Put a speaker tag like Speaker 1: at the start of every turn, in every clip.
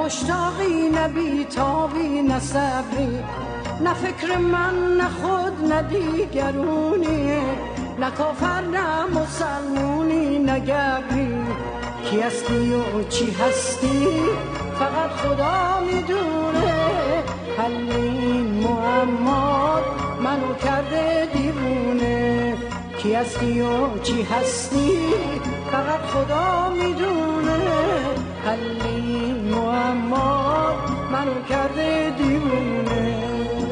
Speaker 1: مشتاقی نه بیتابی نه صبری، نه فکر من نه خود نه دیگرونی، نه کافر نه مسلمونی نه گبری. کی هستی و چی هستی فقط خدا میدونه، حل این معما منو کرده دیوونه. کی هستی و چی هستی فقط خدا میدونه، حل این معما منو کرده دیوونه.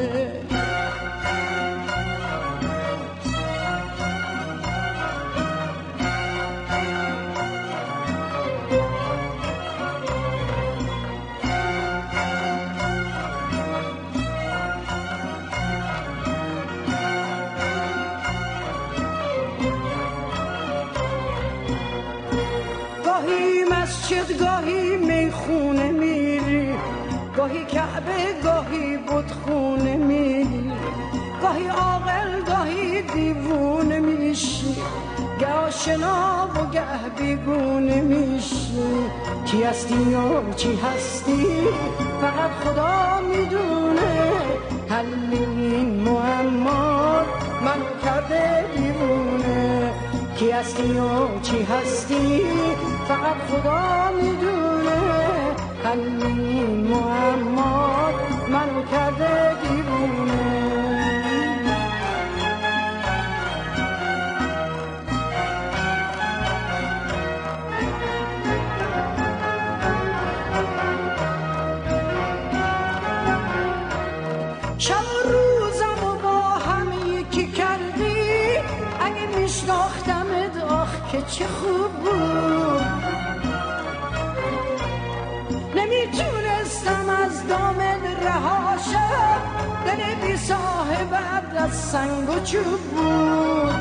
Speaker 1: گاهی مسجد گاهی میخونه میری، گاهی کعبه گاهی بتخونه میری، گاهی عاقل گاهی دیوونه میشی، گه آشنا و گه بیگونه میشی. کی هستی و چی هستی فقط خدا میدونه، حل این معما منو کرده دیوونه. کی هستی و چی هستی فقط خدا میدونه، حل این معما منو کرده دیوونه. شب و روزم و با هم یکی کردی، اگه میشناختمت آخ که چه خوب بود. نمیتونستم از دامت رها شم، دل بی صاحبت از سنگ و چوب بود.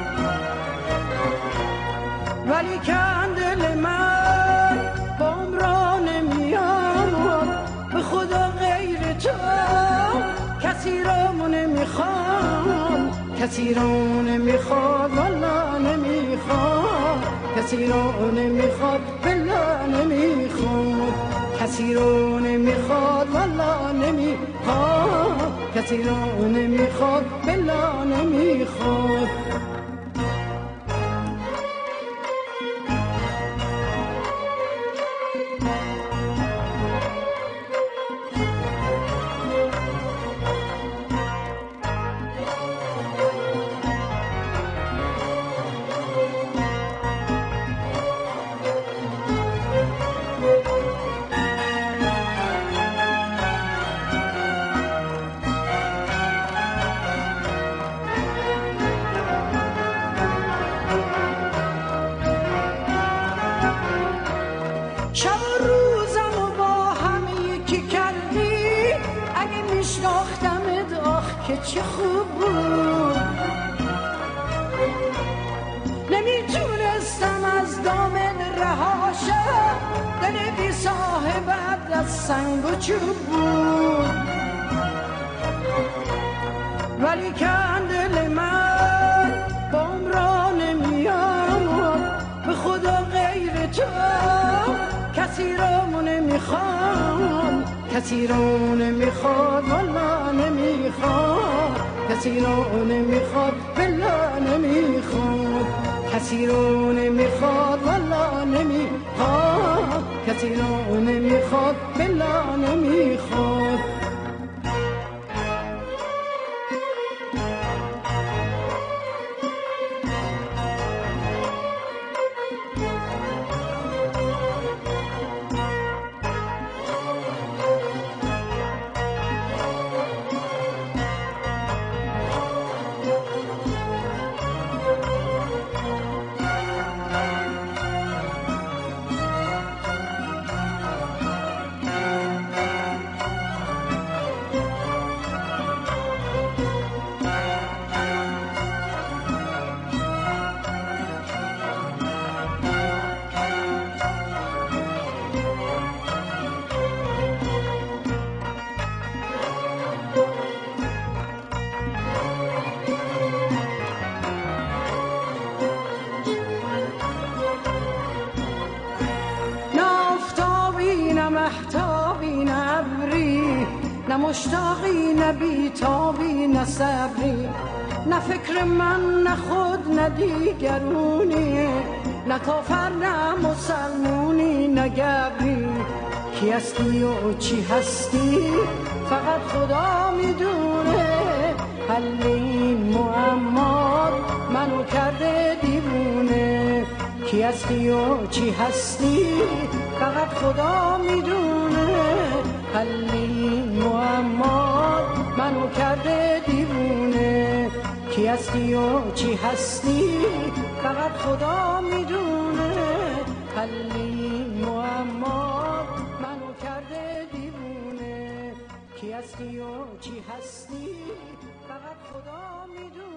Speaker 1: ولی کن دل من با عمرا نمیاد، به خدا غیر تو کسی رو نمیخوام، کسی رو نمیخواد والا نمیخواد، کسی رو نمیخواد بلا نمیخواد، کسی رو نمیخواد والا نمیخواد، کسی رو نمیخواد بلا نمیخواد. شب و روزم و با هم یکی کردی، اگه میشناختمت آخ که چه خوب بود. نمیتونستم از دامت رها شم، دل بی صاحبت از سنگ و چوب بود. ولی کن دل من با عمرا نمیاد، به خدا غیر تو کسی رو نمیخوام، کسی رو نمیخواد والا نمیخواد، کسی رو نمیخواد بلا نمیخواد، کسی رو نمیخواد والا نمیخواد، کسی رو نمیخواد بلا نمیخواد. نه مشتاقی نه بیتابی نه صبری، نه فکر من نه خود نه دیگرونی، نه کافر نه مسلمونی نه گبری. کی هستی و چی هستی فقط خدا میدونه، حل این معما منو کرده دیوونه. کی هستی و چی هستی فقط خدا میدونه، حل این معما منو کرده دیوونه. کی هستی و چی هستی فقط خدا میدونه، حل این معما منو کرده دیوونه. کی هستی و چی هستی فقط خدا میدونه.